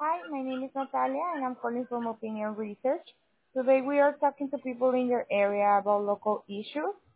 Hi, my name is Natalia and I'm calling from Opinion Research. Today we are talking to people in your area about local issues.